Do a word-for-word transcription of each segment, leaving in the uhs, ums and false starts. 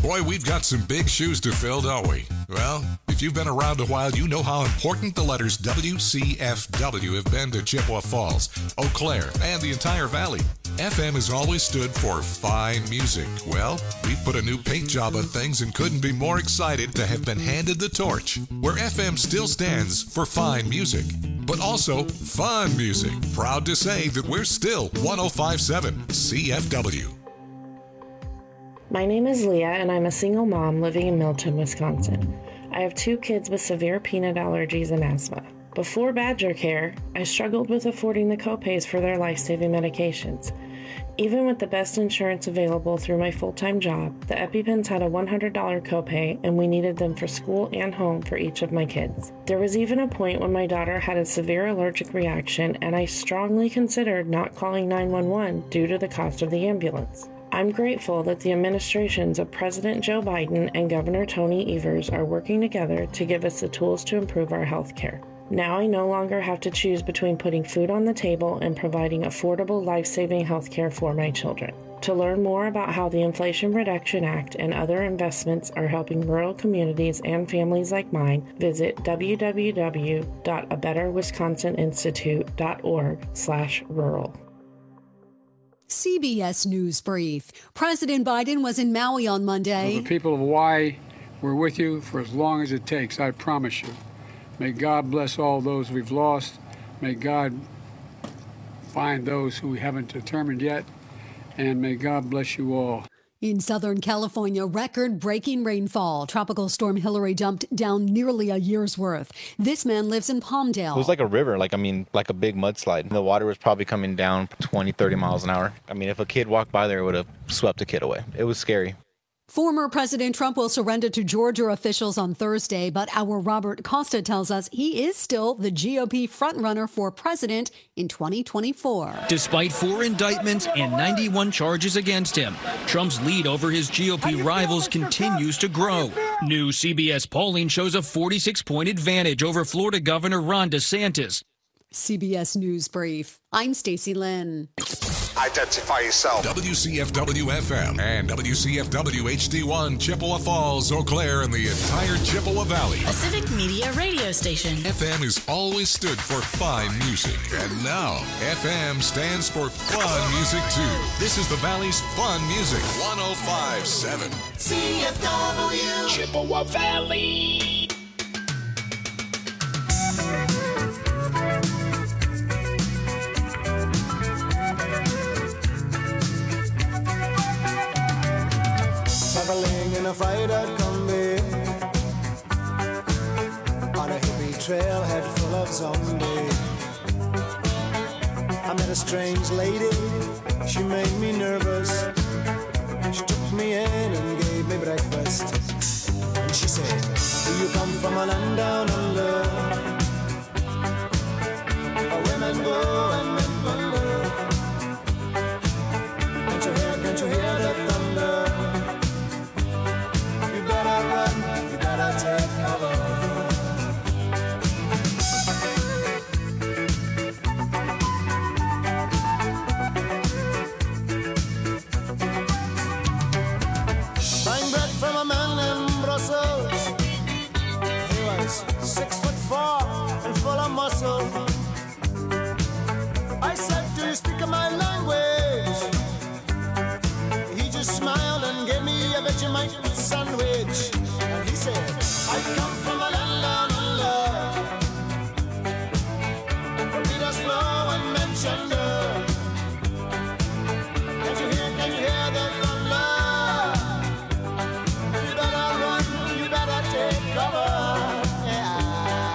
Boy, we've got some big shoes to fill, don't we? Well, if you've been around a while, you know how important the letters W C F W have been to Chippewa Falls, Eau Claire, and the entire valley. F M has always stood for fine music. Well, we've put a new paint job on things and couldn't be more excited to have been handed the torch, where F M still stands for fine music, but also fun music. Proud to say that we're still one oh five point seven C F W. My name is Leah, and I'm a single mom living in Milton, Wisconsin. I have two kids with severe peanut allergies and asthma. Before Badger Care, I struggled with affording the copays for their life-saving medications. Even with the best insurance available through my full-time job, the EpiPens had a one hundred dollars copay, and we needed them for school and home for each of my kids. There was even a point when my daughter had a severe allergic reaction, and I strongly considered not calling nine one one due to the cost of the ambulance. I'm grateful that the administrations of President Joe Biden and Governor Tony Evers are working together to give us the tools to improve our health care. Now I no longer have to choose between putting food on the table and providing affordable, life-saving health care for my children. To learn more about how the Inflation Reduction Act and other investments are helping rural communities and families like mine, visit w w w dot a better wisconsin institute dot org slash rural. C B S News Brief. President Biden was in Maui on Monday. Well, the people of Hawaii, we're with you for as long as it takes, I promise you. May God bless all those we've lost. May God find those who we haven't determined yet. And may God bless you all. In Southern California, record-breaking rainfall. Tropical storm Hillary dumped down nearly a year's worth. This man lives in Palmdale. It was like a river, like, I mean, like a big mudslide. The water was probably coming down twenty, thirty miles an hour. I mean, if a kid walked by there, it would have swept the kid away. It was scary. Former President Trump will surrender to Georgia officials on Thursday, but our Robert Costa tells us he is still the G O P frontrunner for president in twenty twenty-four. Despite four indictments and ninety-one charges against him, Trump's lead over his G O P rivals continues to grow. New C B S polling shows a forty-six point advantage over Florida Governor Ron DeSantis. C B S News Brief. I'm Stacey Lynn. Identify yourself. W C F W F M and W C F W H D one, Chippewa Falls, Eau Claire, and the entire Chippewa Valley. A civic media radio station. F M has always stood for fine music, and now F M stands for fun music too. This is the Valley's fun music. one oh five point seven C F W Chippewa Valley. Traveling in a freighter combi on a hippie trailhead full of zombies. I met a strange lady, she made me nervous. She took me in and gave me breakfast. And she said, do you come from a land down under, where women go and men wonder? Can't you hear, can't you hear the thunder? Run, you better take cover. Buying bread from a man in Brussels. He was six foot four and full of muscle. I said, do you speak my language? He just smiled and gave me a Vegemite sandwich. And he said, I come from a land down under, where Peter's flow and mentioned her. Can't you hear, can you hear the thunder? You better run, you better take cover. Yeah.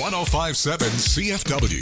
one oh five point seven C F W.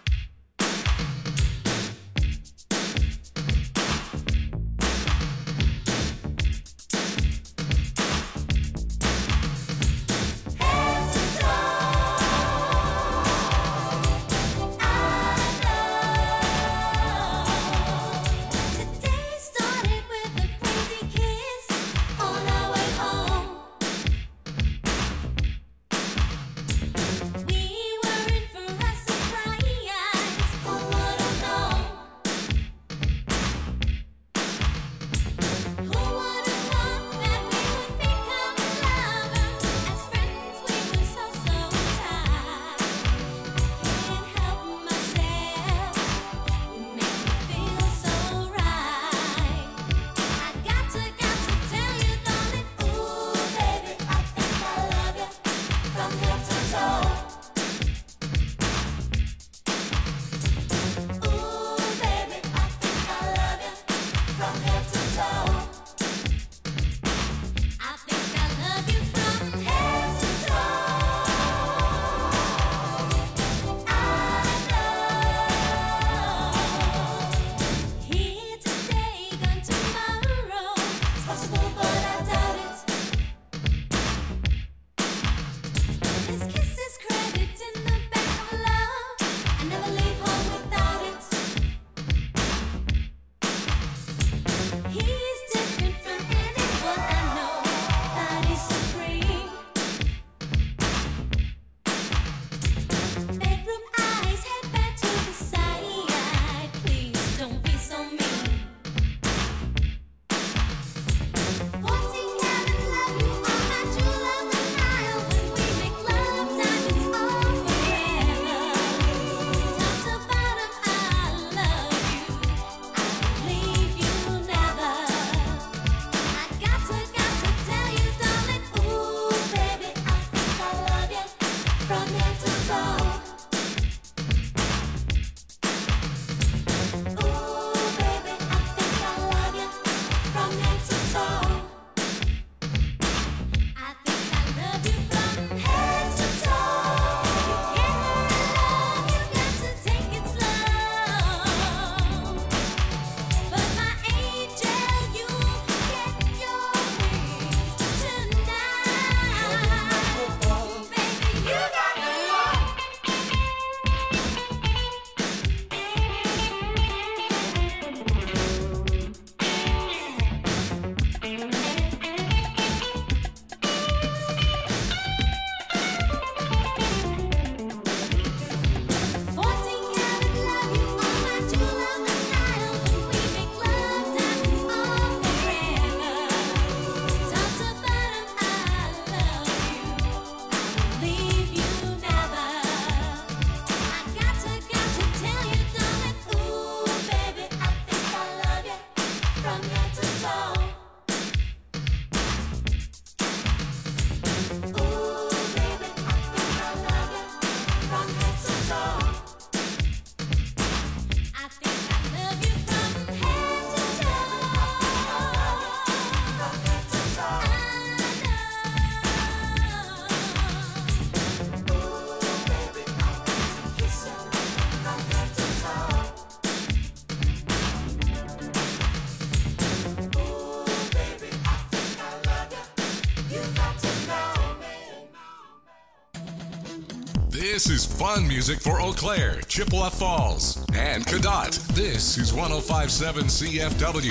This is fun music for Eau Claire, Chippewa Falls, and Cadott. This is one oh five point seven C F W.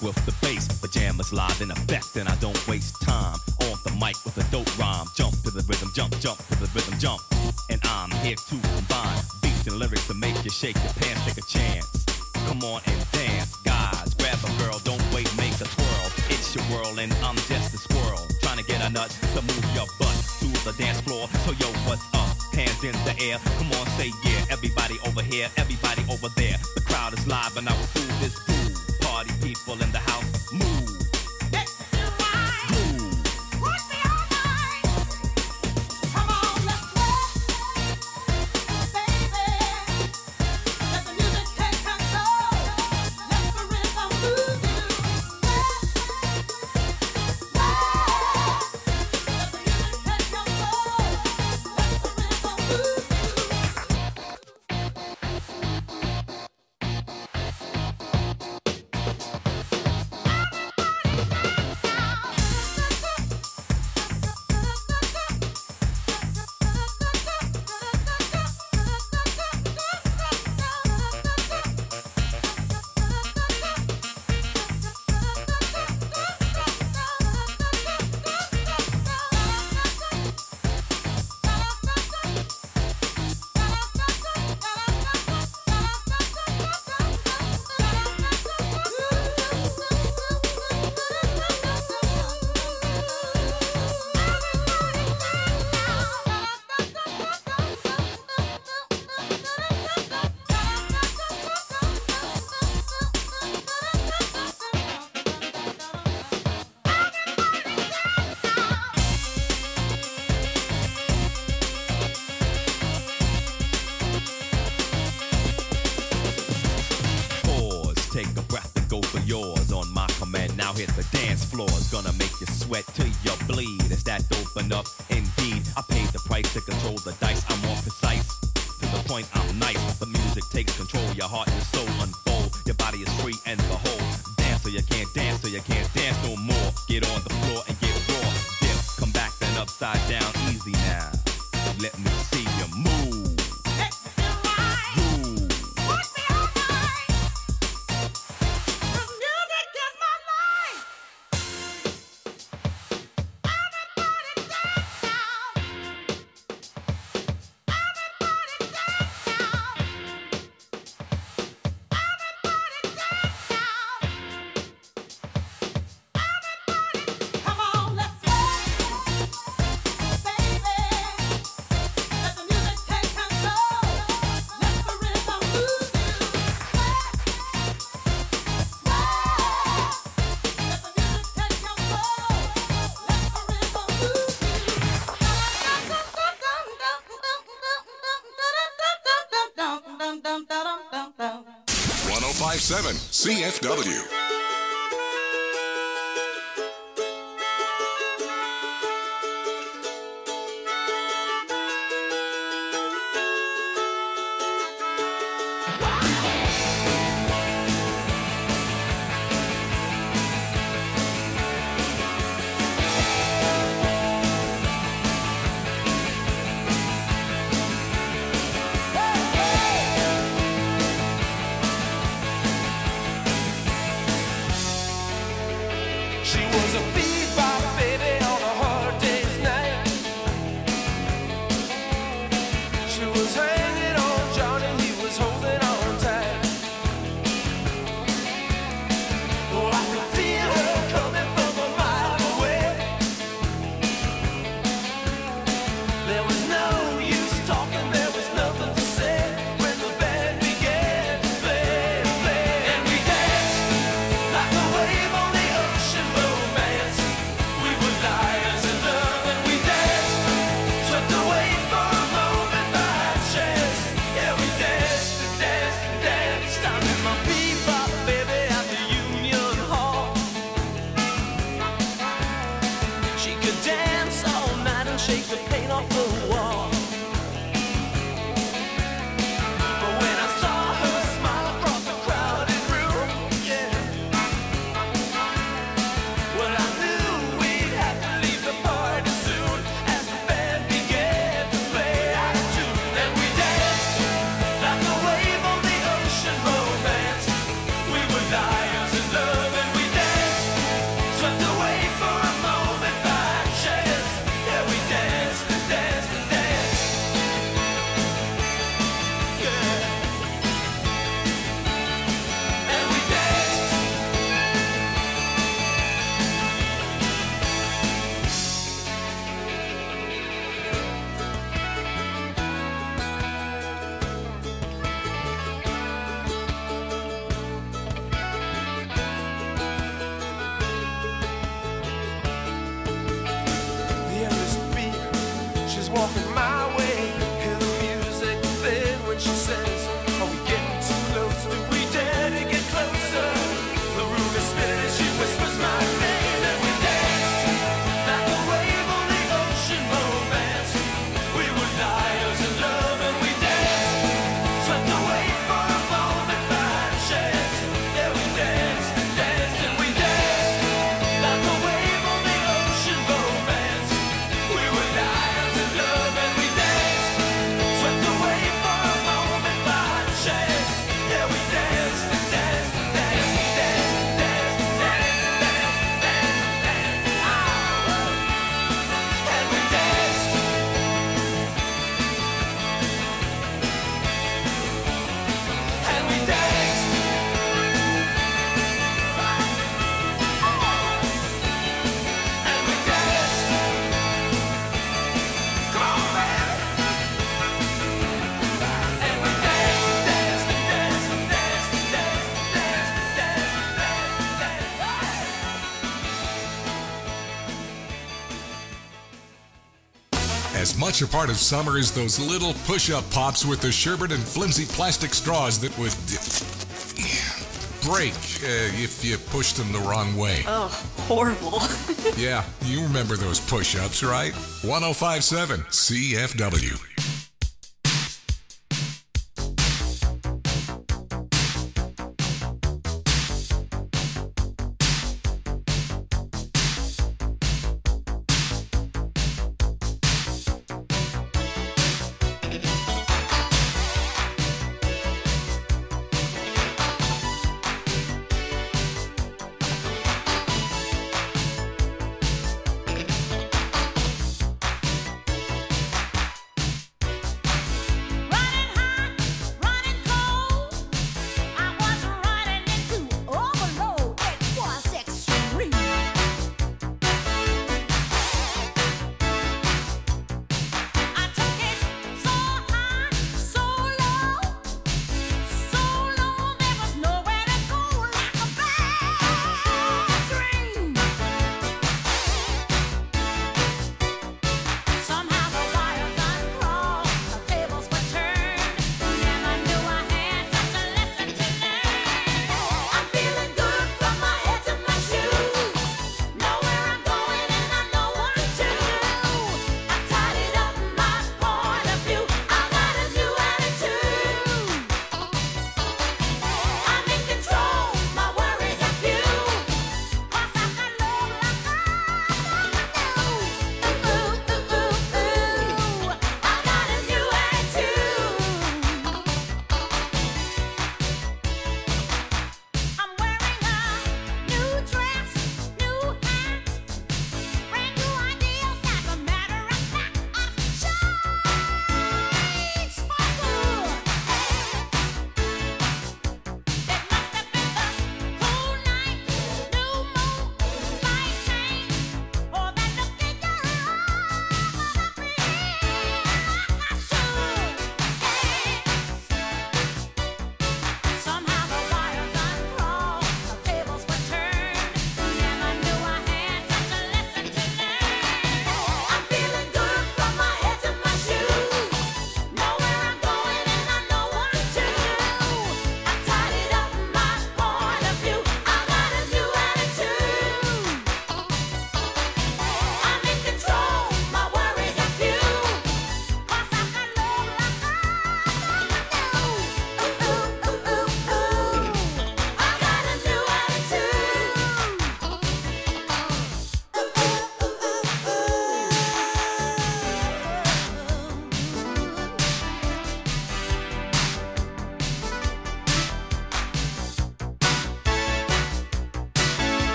with the bass. Pajamas live in effect, and I don't waste time on the mic with a dope rhyme. Jump to the rhythm, jump, jump to the rhythm, jump. And I'm here to combine beats and lyrics to make you shake your pants, take a chance. Come on and dance, guys. Grab a girl, don't wait, make a twirl. It's your world, and I'm just a squirrel. Trying to get a nut to move your butt to the dance floor. So yo, what's up? Hands in the air, come on, say yeah. Everybody over here, everybody over there. The crowd is live, and I will do this groove. Party people in the house, move. Now hit the dance floor, it's gonna make you sweat till you bleed. Is that open up? Indeed, I paid the price to control the dice. I'm more precise, to the point I'm nice. The music takes control, your heart and soul unfold. Your body is free and behold. Dance so you can't dance, so you can't dance no more. Get on the floor and get raw. Dip, come back then upside down, easy now. Let me see you move. one oh five point seven C F W. Liars in love and we walking my way. Hear the music then when she says, are we getting too close? Do we dare to get closer? The room is spinning as she whispers my name, and we danced like a wave on the ocean romance. We were liars in love and we danced, swept away for a moment by chance. Yeah, we danced and danced and we danced like a wave on the ocean romance. We were liars in love and we danced, swept away for a moment by chance. Yeah, we danced and danced and danced and danced and danced and danced and danced and danced and danced. And we danced. And we danced. And we danced. Come on, man. And we danced and danced and danced and danced and danced and danced and danced and danced and danced. As much a part of summer as those little push-up pops with the sherbet and flimsy plastic straws that would break uh, if you pushed them the wrong way. Oh, horrible. Yeah, you remember those push-ups, right? one oh five point seven C F W.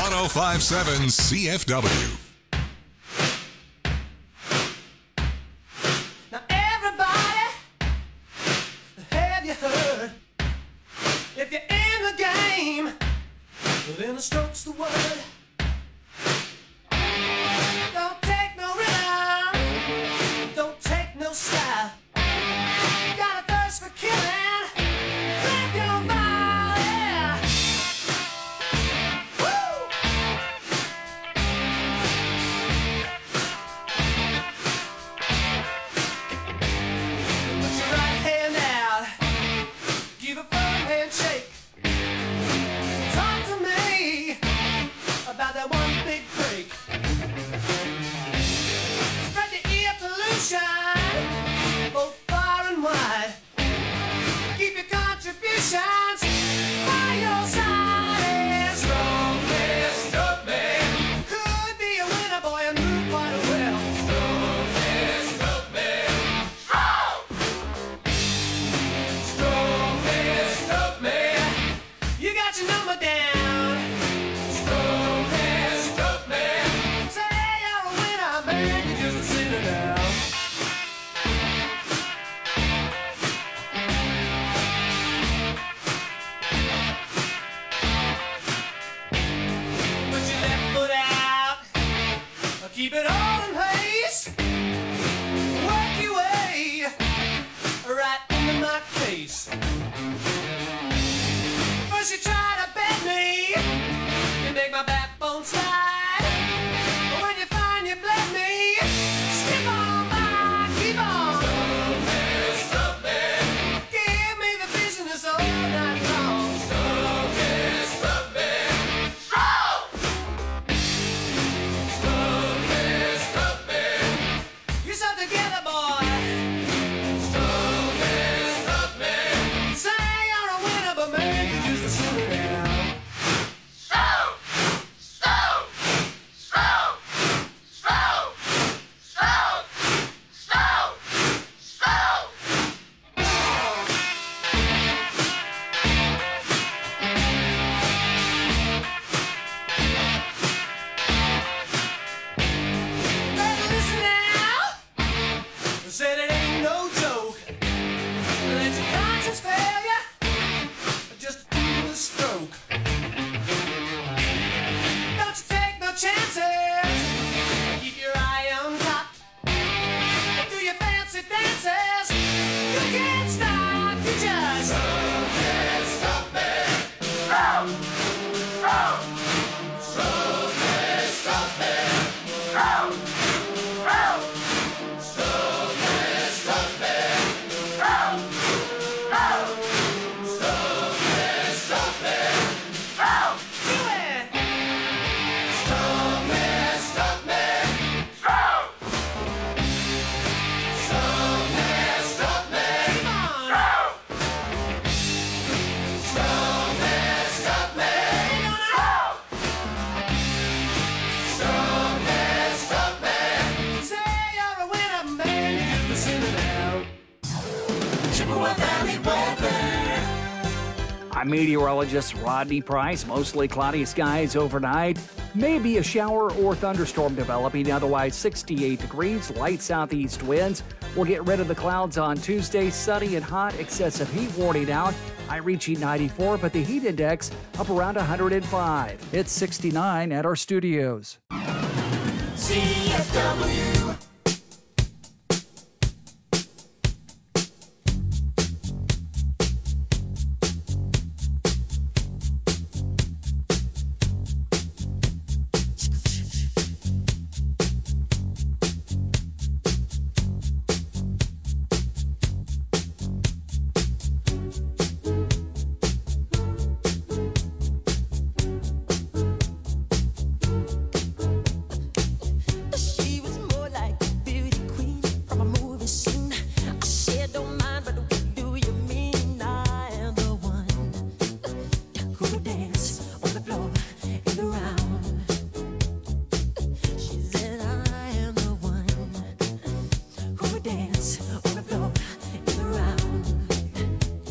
one oh five point seven C F W. Now everybody, have you heard? If you're in the game, then a stroke's the word. Don't take no rhythm, don't take no style. You got a thirst for killing, grab your body. Woo! Put your right hand out, give a firm handshake. Talk to me about that one big break. Spread the ear pollution both far and wide. Keep your contributions by your side. Strong man, strong man. Could be a winner, boy, and move quite well. Strong man, strong man. Strong! Strong man, strong man. You got your number down. Strong man, strong man. Say you're a winner, man. You just a sinner now. Put your left foot out. Keep it all in place. Work your way right into my face. First you try to bend me, you make my backbone slide. But when you find you bled me, skip on by, keep on. Stop me, stop me. Give me the business all night long. Stop me, stop me. Stop! Stop me, stop me. You stop together, boy. Stop me, stop me. Say you're a winner, but man, you're just a sinner now. Stop! Stop! Stop! Stop! Stop! Stop! Stop! Better listen now. Said it ain't no joke. Let your conscience fail ya. Just do the stroke. Don't you take no chances. Keep your eye on top. Do your fancy dances. You can't stop. You just can't stop me. Stop! Stop! Stop me, stop me. Stop! Stop! Stop me, stop me. Stop! Stop! Stop me, stop me. Stop! Do it! Stop me, stop me. Stop! Stop me, stop me. Come on! Stop! Stop me, stop me. Stop! Stop me, stop me. Say you're a winner, man. You just a sinner now. Chippewa Valley weather. I'm meteorologist Rodney Price. Mostly cloudy skies overnight. Maybe a shower or thunderstorm developing. Otherwise, sixty-eight degrees. Light southeast winds. We'll get rid of the clouds on Tuesday. Sunny and hot. Excessive heat warning out. High reaching ninety-four, but the heat index up around one hundred five. It's sixty-nine at our studios. C F W. She was more like a beauty queen from a movie scene. I said, don't mind, but what do you mean? I am the one who would dance on the floor in the round. She said, I am the one who would dance on the floor in the round.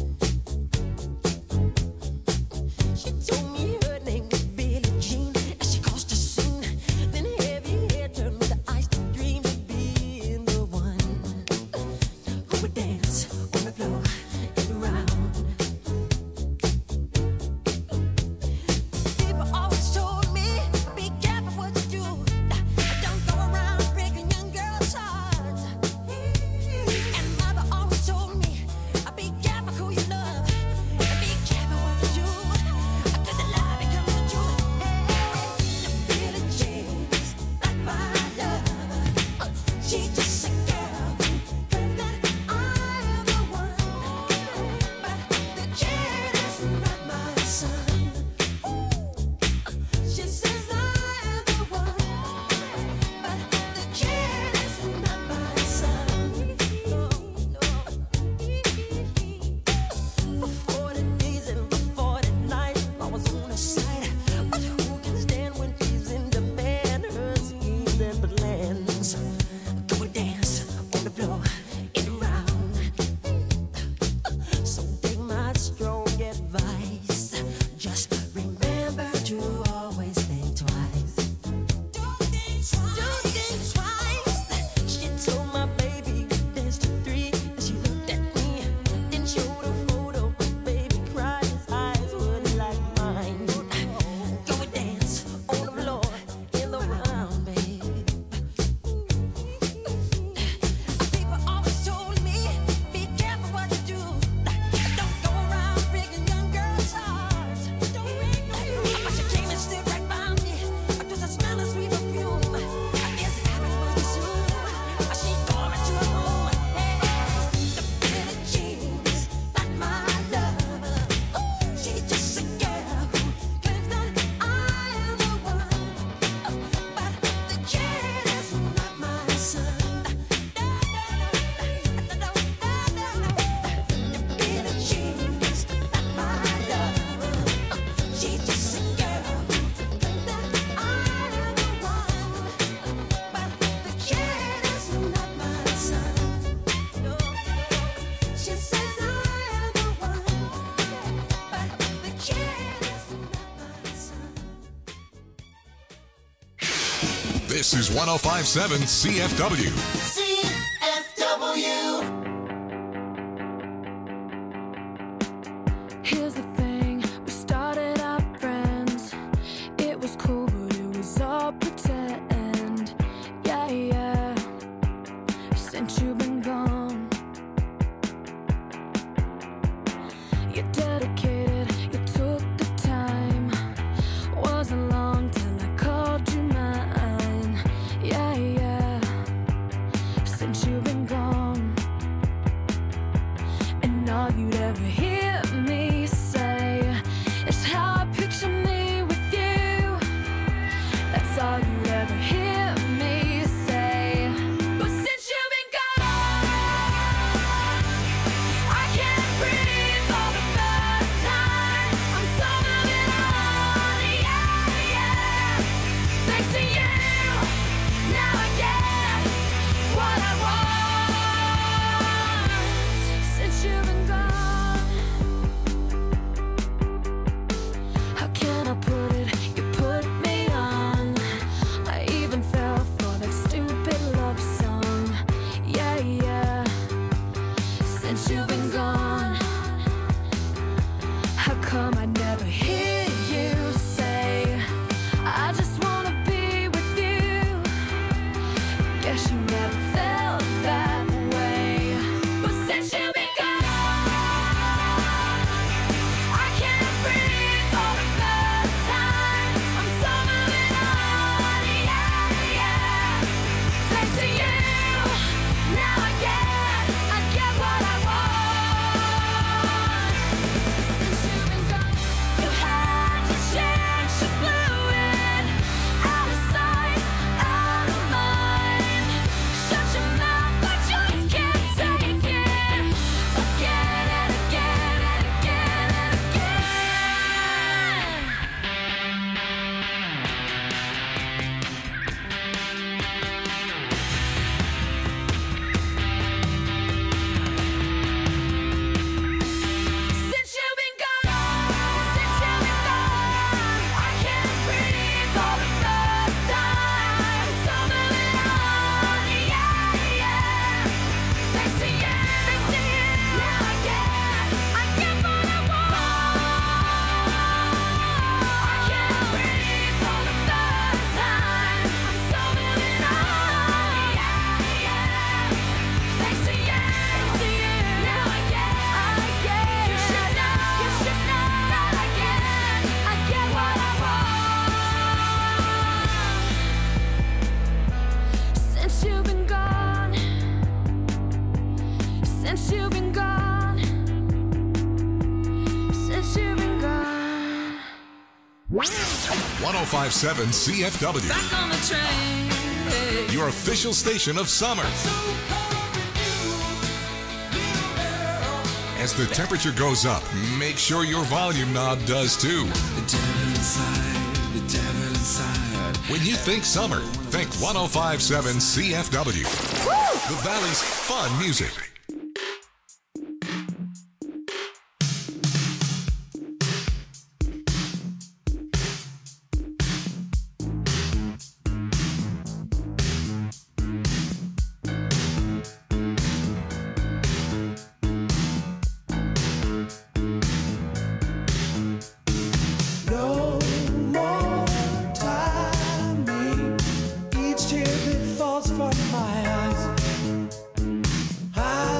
She told me her name was Billie Jean. She This is one oh five point seven C F W. C F W. Here's the thing, we started out friends. It was cool, but it was all pretend. Yeah, yeah. Since you've been gone, you're dedicated, you took the time. Wasn't long till I called you mine. Yeah, yeah. Since you've been gone, and all you'd ever hear me say is how I picture me with you. That's all you'd ever hear me say. But since you've been gone, I can't breathe for the first time. I'm so moving on, yeah, yeah. Thanks to you, now I get what I want. Since you've been gone, how can I put it? You put me on. I even fell for that stupid love song. Yeah, yeah. Since you've been gone, how come I never hear you say, I just wanna be with you? Guess you never felt that way. But since you've been gone, I can't breathe for the first time. I'm so moving on, yeah, yeah. Thanks to you, now I get, I get what I want. Since you've been gone, you had your chance, you blew it. Out of sight, out of mind. Shut your mouth, I just can't take it. Again and again and again and again. Since you've been gone, since you've been gone, I can't breathe for the first time. So moving on, yeah, yeah. Thanks to you, thanks to you, now I get, I get what I want. I can't breathe for the first time. I'm so moving on, yeah, yeah. Thanks to you, thanks to you, now I get, I get. You should know, you should know that I get, I get what I want. Since you've been gone, since you've been gone, since you've been gone. one oh five point seven C F W. Back on the train. Your official station of summer. As the temperature goes up, make sure your volume knob does too. The devil inside, the devil inside. When you think summer, think one oh five point seven C F W. The Valley's fun music. No more timing. Each tear that falls from my eyes, I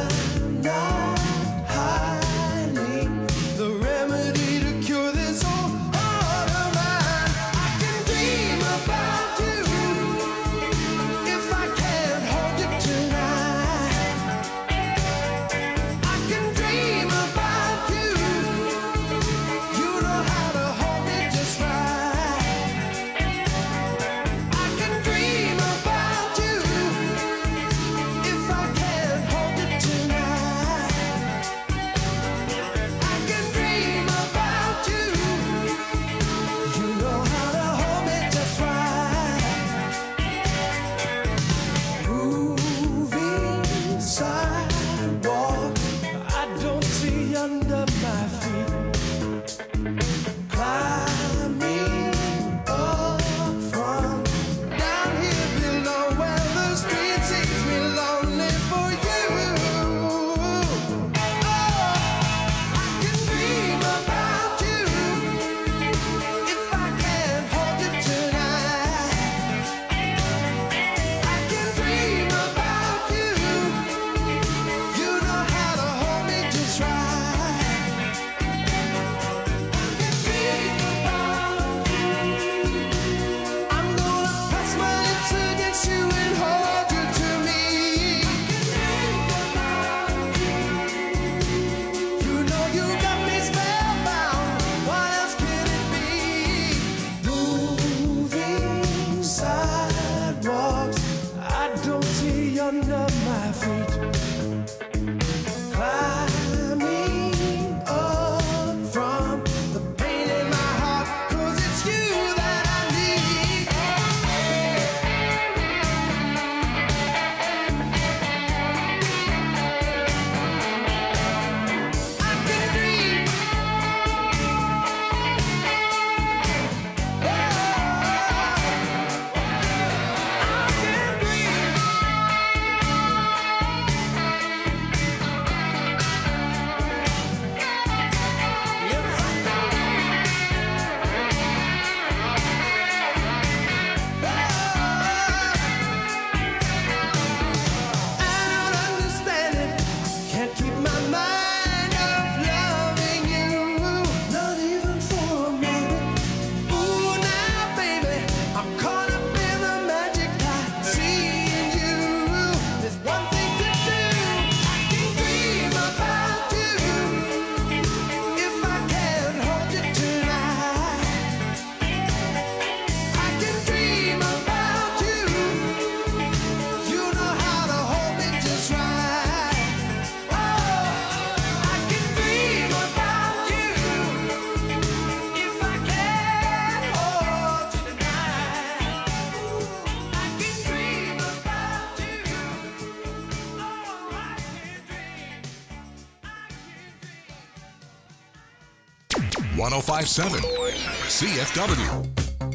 one oh five point seven C F W.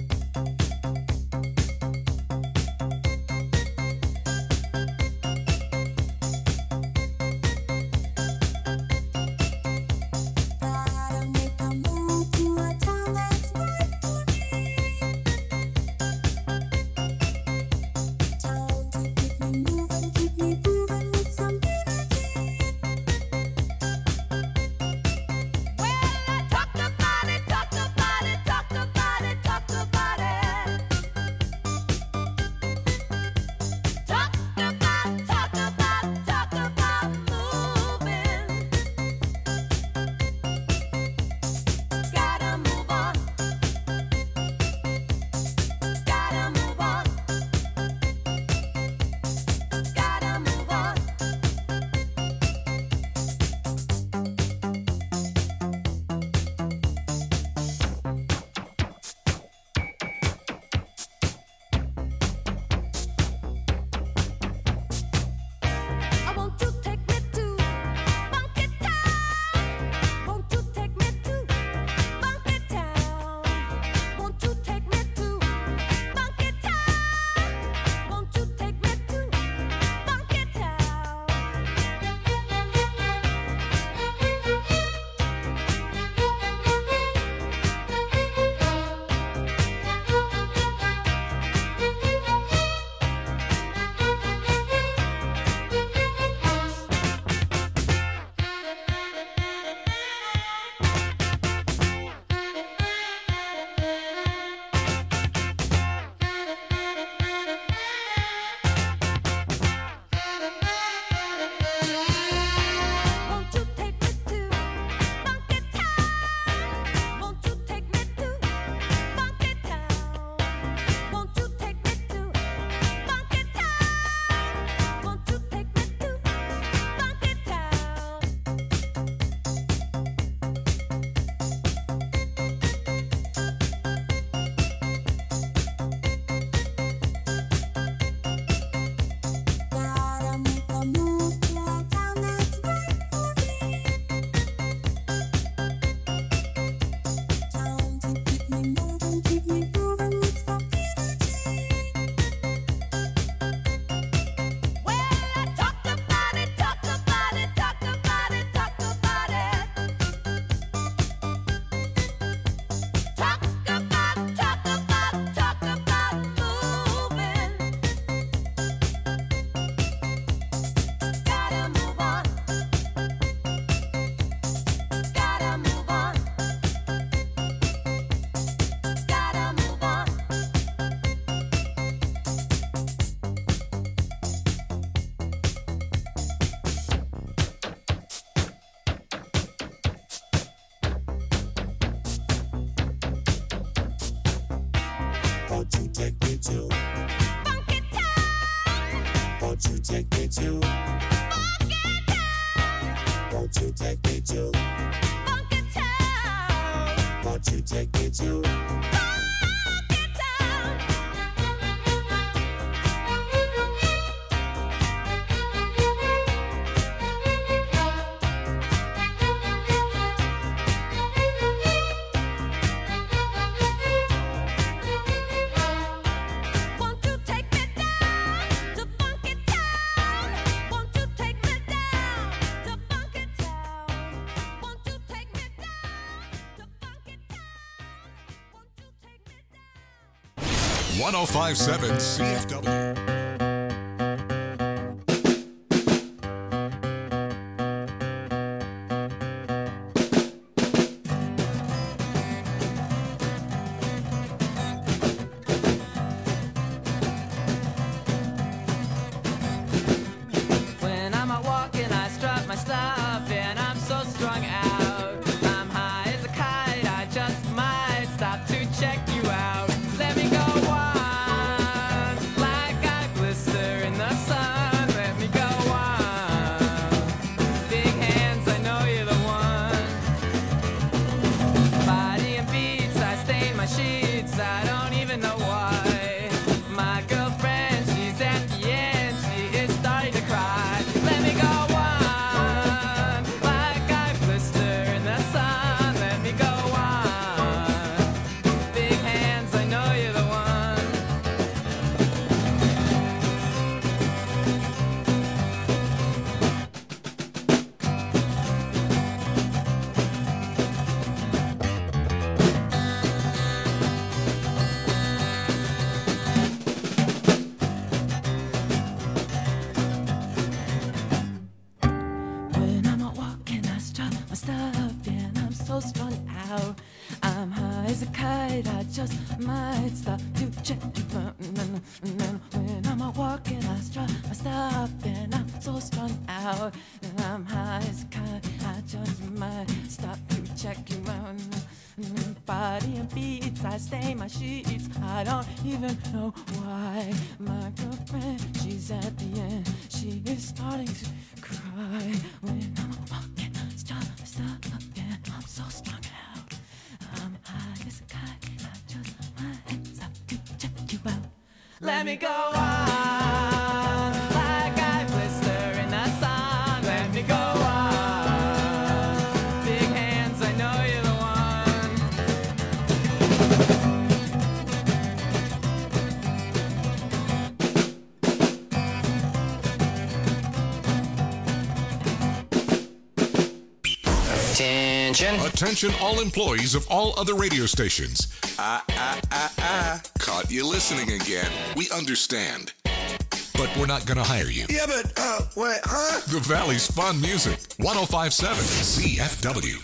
Won't you take me to Funky Town? Won't you take me to Funky Town? Won't you take me to Funky Town? Won't you take me to Funky Town? one oh five point seven C F W. When I'm out walking, I strut my stuff, and I'm so strung out. I'm high as a kite, I just might stop to check you out. Let me go on like so strung out. I'm high as a kite, I just might stop to check you out. And then, and then when I'm out walking, I stop, I stop, and I'm so strung out. And I'm high as a kite, I just might stop to check you out. And body and beats, I stain my sheets. I don't even know why. My girlfriend, she's at the end. She is starting to cry when I'm walking. Stop, stop, and I'm so strung out. I'm high as a kite. I just might stop to check you out. Let me go on like I blister in the sun. Let me go on. Big hands, I know you're the Attention. Attention all employees of all other radio stations. Ah, ah, ah, ah. Caught you listening again. We understand. But we're not going to hire you. Yeah, but, uh, what, huh? The Valley's fun music. one oh five point seven C F W.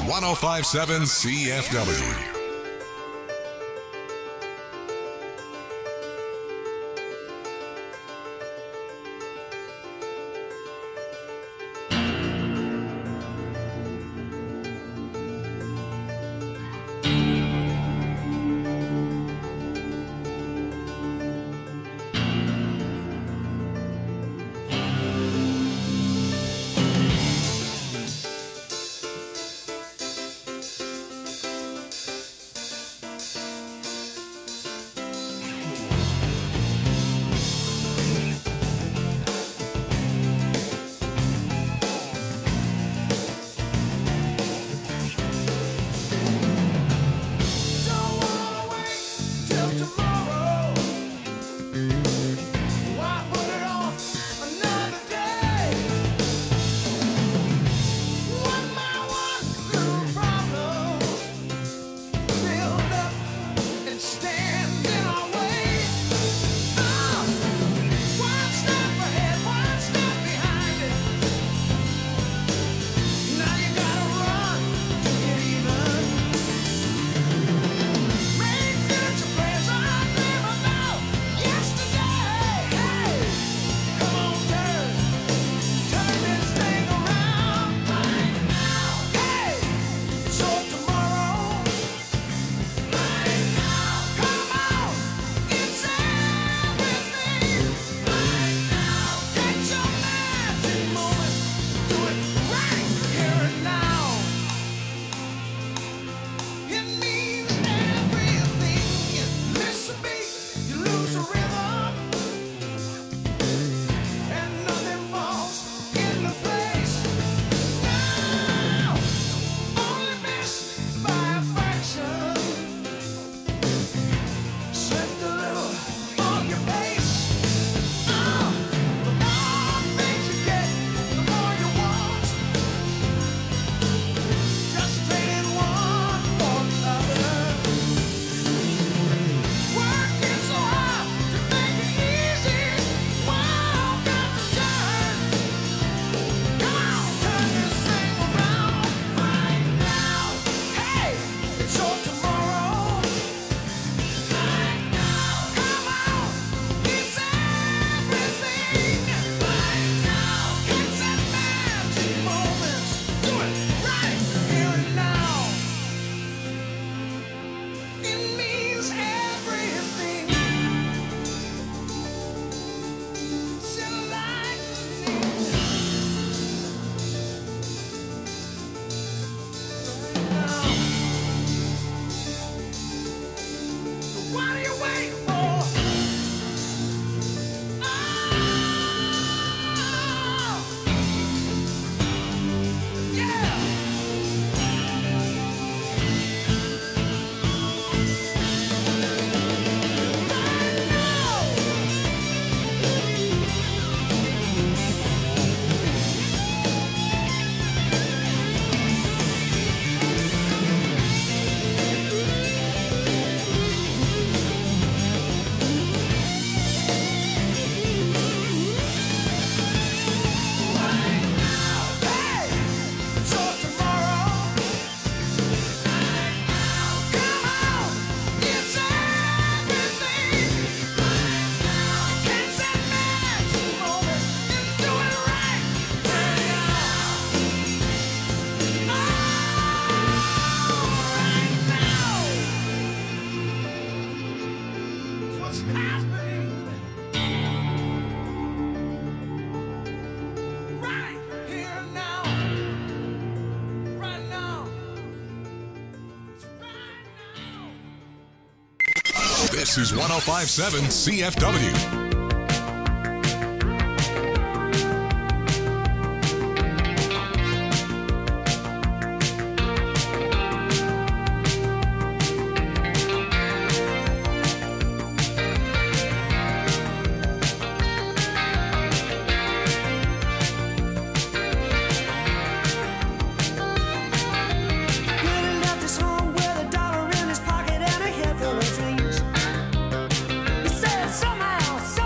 one oh five point seven C F W. This is one oh five point seven C F W. Somehow,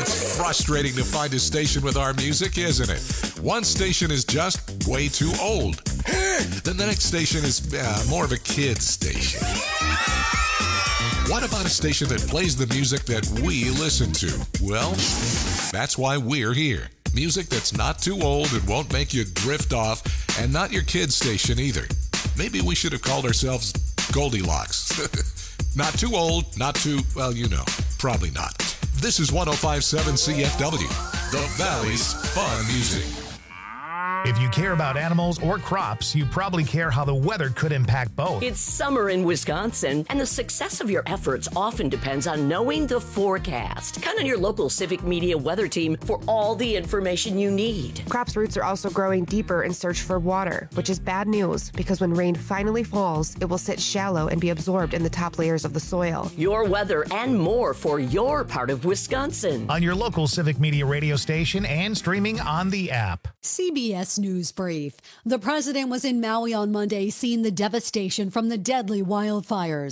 It's frustrating to find a station with our music, isn't it? One station is just way too old. Then the next station is uh, more of a kid's station. What about a station that plays the music that we listen to? Well, that's why we're here. Music that's not too old and won't make you drift off, and not your kid's station either. Maybe we should have called ourselves Goldilocks. Not too old, not too, well, you know, probably not. This is one oh five point seven C F W, the Valley's fun music. If you care about animals or crops, you probably care how the weather could impact both. It's summer in Wisconsin, and the success of your efforts often depends on knowing the forecast. Count on your local Civic Media weather team for all the information you need. Crops' roots are also growing deeper in search for water, which is bad news because when rain finally falls, it will sit shallow and be absorbed in the top layers of the soil. Your weather and more for your part of Wisconsin. On your local Civic Media radio station and streaming on the app. C B S News Brief. The president was in Maui on Monday, seeing the devastation from the deadly wildfires.